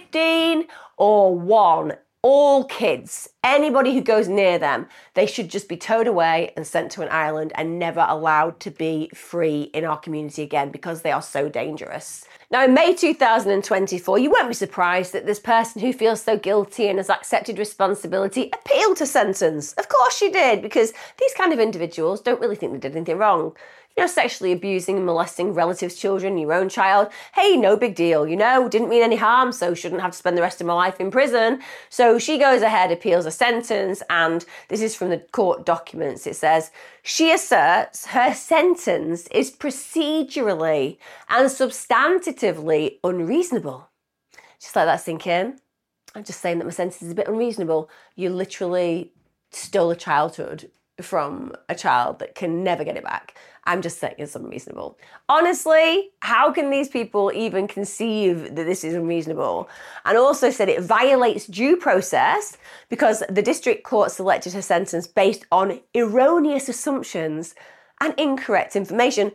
15 or 1, all kids, anybody who goes near them, they should just be towed away and sent to an island and never allowed to be free in our community again because they are so dangerous. Now, in May 2024, you won't be surprised that this person who feels so guilty and has accepted responsibility appealed to sentence. Of course she did, because these kind of individuals don't really think they did anything wrong. You know, sexually abusing and molesting relatives' children, your own child, hey, no big deal, you know, didn't mean any harm, so shouldn't have to spend the rest of my life in prison. So she goes ahead, appeals a sentence, and this is from the court documents. It says, she asserts her sentence is procedurally and substantively unreasonable. Just let that sink in. I'm just saying that my sentence is a bit unreasonable. You literally stole a childhood from a child that can never get it back. I'm just saying it's unreasonable. Honestly, how can these people even conceive that this is unreasonable? And also said it violates due process because the district court selected her sentence based on erroneous assumptions and incorrect information.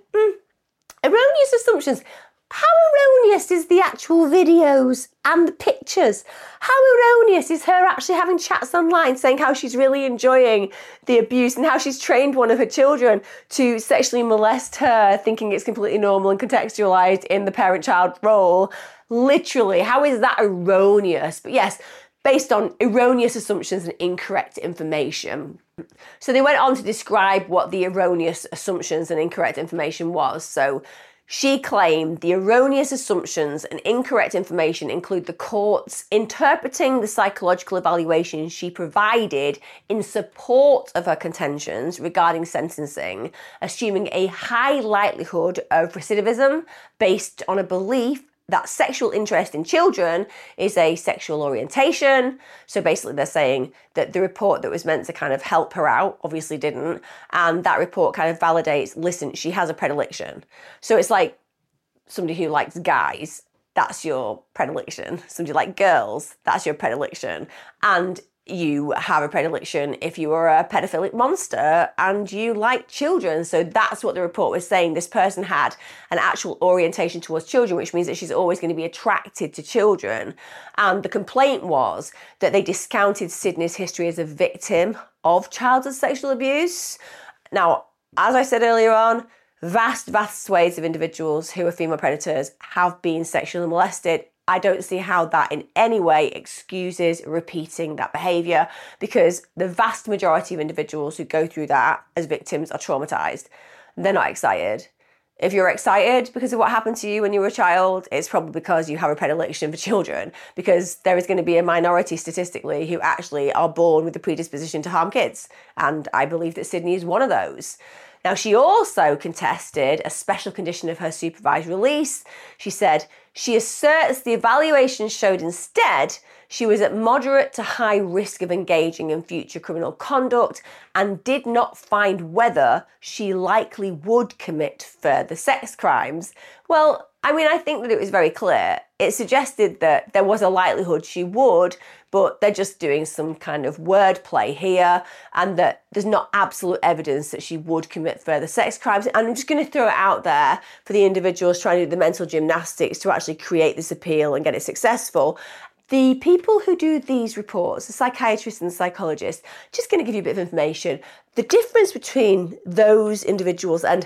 Erroneous assumptions. How erroneous is the actual videos and the pictures? How erroneous is her actually having chats online saying how she's really enjoying the abuse and how she's trained one of her children to sexually molest her, thinking it's completely normal and contextualized in the parent-child role? Literally, how is that erroneous? But yes, based on erroneous assumptions and incorrect information. So they went on to describe what the erroneous assumptions and incorrect information was. So she claimed the erroneous assumptions and incorrect information include the courts interpreting the psychological evaluation she provided in support of her contentions regarding sentencing, assuming a high likelihood of recidivism based on a belief that sexual interest in children is a sexual orientation. So basically they're saying that the report that was meant to kind of help her out obviously didn't. And that report kind of validates, listen, she has a predilection. So it's like somebody who likes guys, that's your predilection. Somebody like girls, that's your predilection. And you have a predilection if you are a pedophilic monster and you like children. So that's what the report was saying. This person had an actual orientation towards children, which means that she's always going to be attracted to children. And the complaint was that they discounted Sydney's history as a victim of childhood sexual abuse. Now, as I said earlier on, vast swathes of individuals who are female predators have been sexually molested. I don't see how that in any way excuses repeating that behaviour, because the vast majority of individuals who go through that as victims are traumatised. They're not excited. If you're excited because of what happened to you when you were a child, it's probably because you have a predilection for children, because there is going to be a minority statistically who actually are born with the predisposition to harm kids. And I believe that Sydney is one of those. Now, she also contested a special condition of her supervised release. She said she asserts the evaluation showed instead she was at moderate to high risk of engaging in future criminal conduct and did not find whether she likely would commit further sex crimes. Well, I mean, I think that it was very clear. It suggested that there was a likelihood she would, but they're just doing some kind of wordplay here, and that there's not absolute evidence that she would commit further sex crimes. And I'm just going to throw it out there for the individuals trying to do the mental gymnastics to actually create this appeal and get it successful. The people who do these reports, the psychiatrists and the psychologists, just going to give you a bit of information. The difference between those individuals and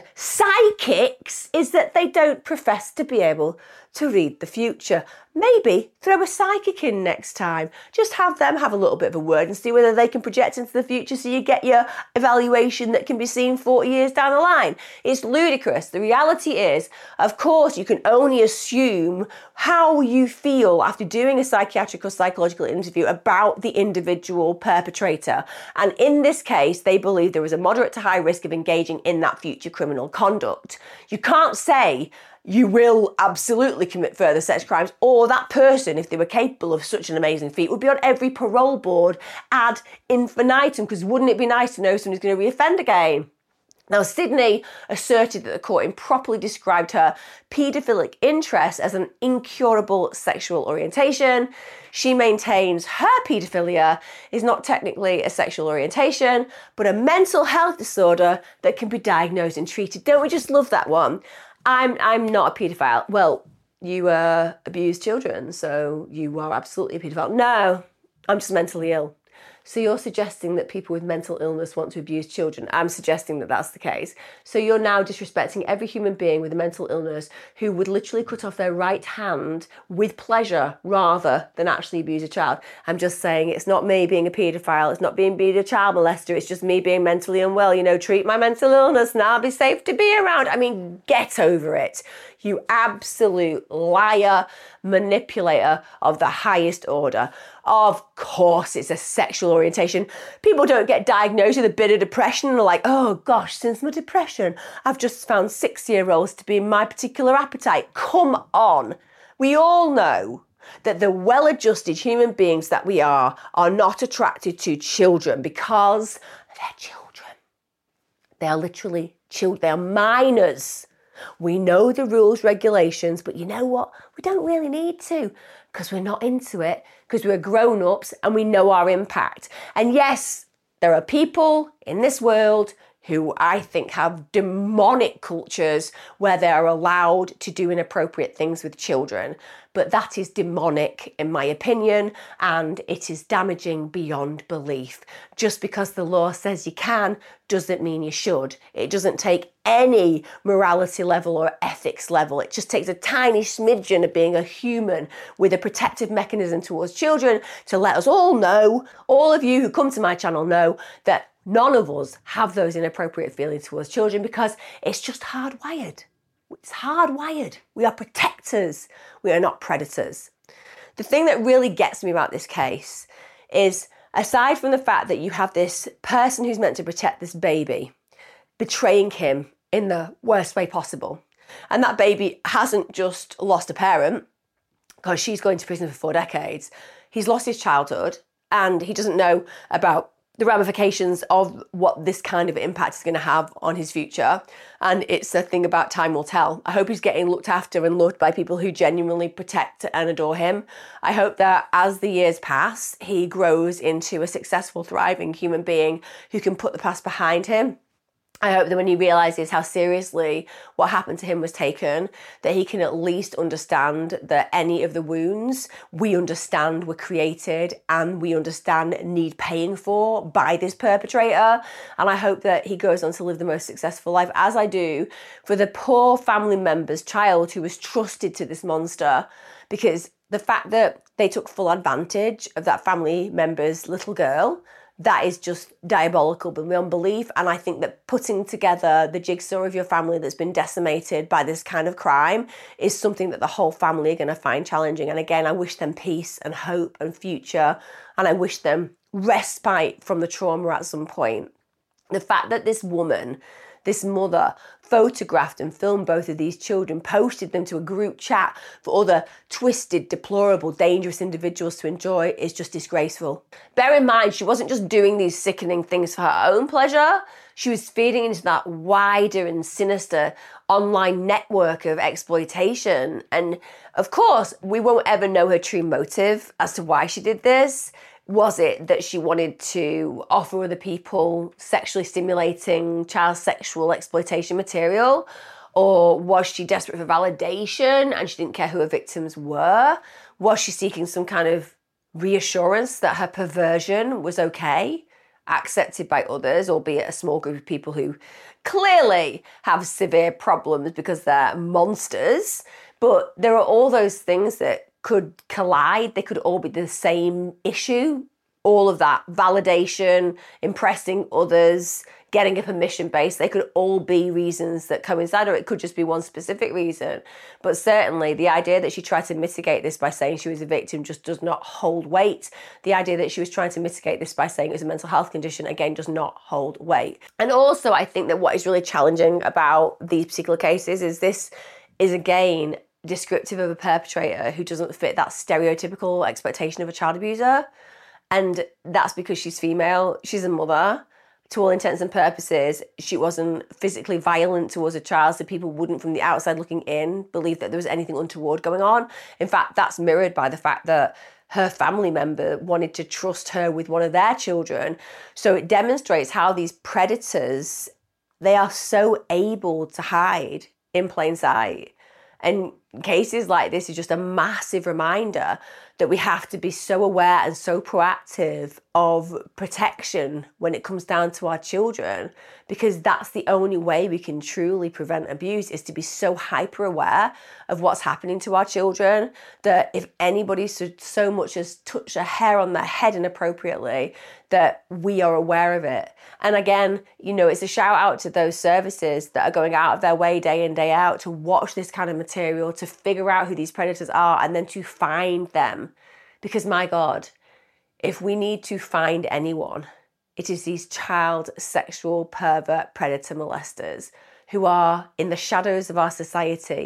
psychics is that they don't profess to be able to read the future. Maybe throw a psychic in next time. Just have them have a little bit of a word and see whether they can project into the future so you get your evaluation that can be seen 40 years down the line. It's ludicrous. The reality is, of course, you can only assume how you feel after doing a psychiatric or psychological interview about the individual perpetrator. And in this case, they believe there was a moderate to high risk of engaging in that future criminal conduct. You can't say you will absolutely commit further sex crimes, or that person, if they were capable of such an amazing feat, would be on every parole board ad infinitum, because wouldn't it be nice to know somebody's going to reoffend again? Now, Sydney asserted that the court improperly described her paedophilic interest as an incurable sexual orientation. She maintains her paedophilia is not technically a sexual orientation, but a mental health disorder that can be diagnosed and treated. Don't we just love that one? I'm not a paedophile. Well, you abuse children, so you are absolutely a paedophile. No, I'm just mentally ill. So you're suggesting that people with mental illness want to abuse children. I'm suggesting that that's the case. So you're now disrespecting every human being with a mental illness who would literally cut off their right hand with pleasure rather than actually abuse a child. I'm just saying it's not me being a paedophile. It's not being a child molester. It's just me being mentally unwell. You know, treat my mental illness and I'll be safe to be around. I mean, get over it. You absolute liar, manipulator of the highest order. Of course, it's a sexual orientation. People don't get diagnosed with a bit of depression and are like, oh gosh, since my depression, I've just found 6-year-olds to be my particular appetite. Come on. We all know that the well-adjusted human beings that we are not attracted to children because they're children. They are literally children. They are minors. We know the rules, regulations, but you know what? We don't really need to because we're not into it, because we're grown-ups and we know our impact. And yes, there are people in this world who I think have demonic cultures where they are allowed to do inappropriate things with children. But that is demonic in my opinion, and it is damaging beyond belief. Just because the law says you can doesn't mean you should. It doesn't take any morality level or ethics level. It just takes a tiny smidgen of being a human with a protective mechanism towards children to let us all know, all of you who come to my channel know, that none of us have those inappropriate feelings towards children because it's just hardwired. It's hardwired. We are protectors. We are not predators. The thing that really gets me about this case is, aside from the fact that you have this person who's meant to protect this baby betraying him in the worst way possible, and that baby hasn't just lost a parent because she's going to prison for 4 decades. He's lost his childhood and he doesn't know about the ramifications of what this kind of impact is going to have on his future. And it's a thing about time will tell. I hope he's getting looked after and loved by people who genuinely protect and adore him. I hope that as the years pass, he grows into a successful, thriving human being who can put the past behind him. I hope that when he realises how seriously what happened to him was taken, that he can at least understand that any of the wounds we understand were created and we understand need paying for by this perpetrator. And I hope that he goes on to live the most successful life, as I do for the poor family member's child who was trusted to this monster, because the fact that they took full advantage of that family member's little girl, that is just diabolical beyond belief. And I think that putting together the jigsaw of your family that's been decimated by this kind of crime is something that the whole family are going to find challenging. And again, I wish them peace and hope and future, and I wish them respite from the trauma at some point. The fact that this woman, this mother, photographed and filmed both of these children, posted them to a group chat for other twisted, deplorable, dangerous individuals to enjoy is just disgraceful. Bear in mind, she wasn't just doing these sickening things for her own pleasure. She was feeding into that wider and sinister online network of exploitation. And of course, we won't ever know her true motive as to why she did this. Was it that she wanted to offer other people sexually stimulating child sexual exploitation material? Or was she desperate for validation and she didn't care who her victims were? Was she seeking some kind of reassurance that her perversion was okay, accepted by others, albeit a small group of people who clearly have severe problems because they're monsters? But there are all those things that could collide. They could all be the same issue. All of that validation, impressing others, getting a permission base, they could all be reasons that coincide, or it could just be one specific reason. But certainly the idea that she tried to mitigate this by saying she was a victim just does not hold weight. The idea that she was trying to mitigate this by saying it was a mental health condition, again, does not hold weight. And also, I think that what is really challenging about these particular cases is this is, again, descriptive of a perpetrator who doesn't fit that stereotypical expectation of a child abuser. And that's because she's female, she's a mother. To all intents and purposes, she wasn't physically violent towards a child, so people wouldn't, from the outside looking in, believe that there was anything untoward going on. In fact, that's mirrored by the fact that her family member wanted to trust her with one of their children. So it demonstrates how these predators, they are so able to hide in plain sight. And cases like this is just a massive reminder that we have to be so aware and so proactive of protection when it comes down to our children, because that's the only way we can truly prevent abuse, is to be so hyper aware of what's happening to our children that if anybody so much as touch a hair on their head inappropriately, that we are aware of it. And again, you know, it's a shout out to those services that are going out of their way day in, day out to watch this kind of material, to figure out who these predators are and then to find them. Because my God, if we need to find anyone, it is these child sexual pervert predator molesters who are in the shadows of our society,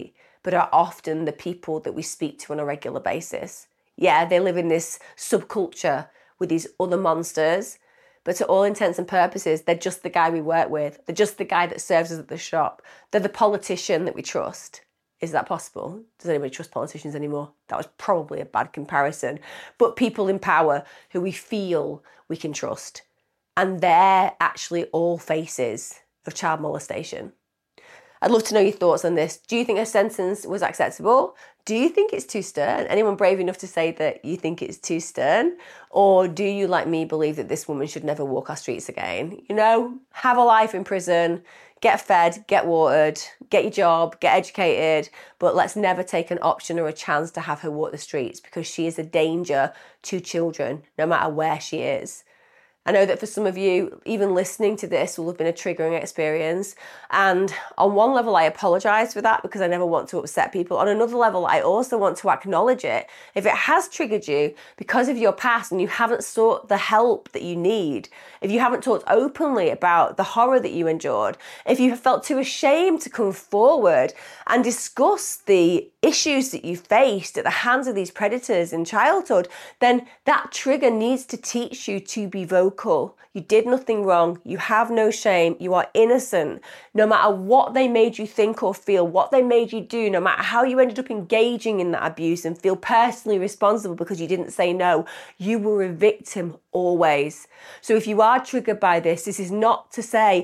but are often the people that we speak to on a regular basis. Yeah, they live in this subculture with these other monsters, but to all intents and purposes, they're just the guy we work with. They're just the guy that serves us at the shop. They're the politician that we trust. Is that possible? Does anybody trust politicians anymore? That was probably a bad comparison. But people in power who we feel we can trust. And they're actually all faces of child molestation. I'd love to know your thoughts on this. Do you think her sentence was acceptable? Do you think it's too stern? Anyone brave enough to say that you think it's too stern? Or do you, like me, believe that this woman should never walk our streets again? You know, have a life in prison, get fed, get watered, get your job, get educated, but let's never take an option or a chance to have her walk the streets, because she is a danger to children, no matter where she is. I know that for some of you, even listening to this will have been a triggering experience. And on one level, I apologise for that because I never want to upset people. On another level, I also want to acknowledge it. If it has triggered you because of your past and you haven't sought the help that you need, if you haven't talked openly about the horror that you endured, if you have felt too ashamed to come forward and discuss the issues that you faced at the hands of these predators in childhood, then that trigger needs to teach you to be vocal. You did nothing wrong. You have no shame. You are innocent. No matter what they made you think or feel, what they made you do, no matter how you ended up engaging in that abuse and feel personally responsible because you didn't say no, you were a victim always. So if you are triggered by this, this is not to say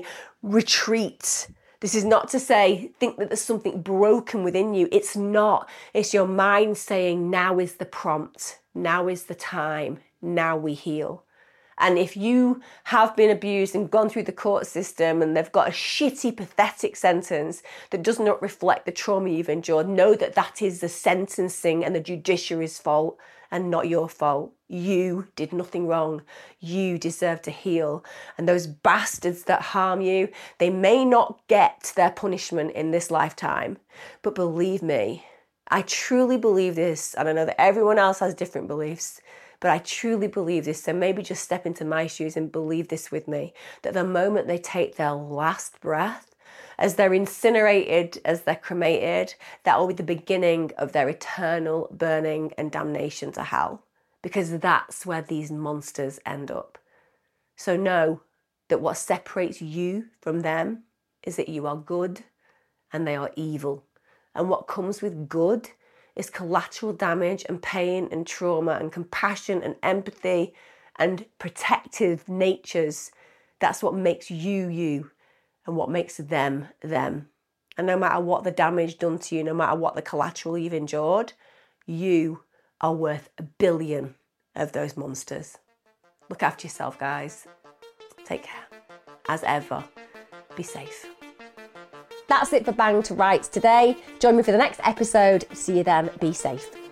retreat. This is not to say, think that there's something broken within you. It's not. It's your mind saying, now is the prompt. Now is the time. Now we heal. And if you have been abused and gone through the court system and they've got a shitty, pathetic sentence that does not reflect the trauma you've endured, know that that is the sentencing and the judiciary's fault and not your fault. You did nothing wrong. You deserve to heal. And those bastards that harm you, they may not get their punishment in this lifetime. But believe me, I truly believe this, and I know that everyone else has different beliefs, but I truly believe this. So maybe just step into my shoes and believe this with me, that the moment they take their last breath, as they're incinerated, as they're cremated, that will be the beginning of their eternal burning and damnation to hell. Because that's where these monsters end up. So know that what separates you from them is that you are good and they are evil. And what comes with good is collateral damage and pain and trauma and compassion and empathy and protective natures. That's what makes you, you, and what makes them, them. And no matter what the damage done to you, no matter what the collateral you've endured, you are worth 1 billion of those monsters. Look after yourself, guys. Take care. As ever, be safe. That's it for Bang to Rights today. Join me for the next episode. See you then. Be safe.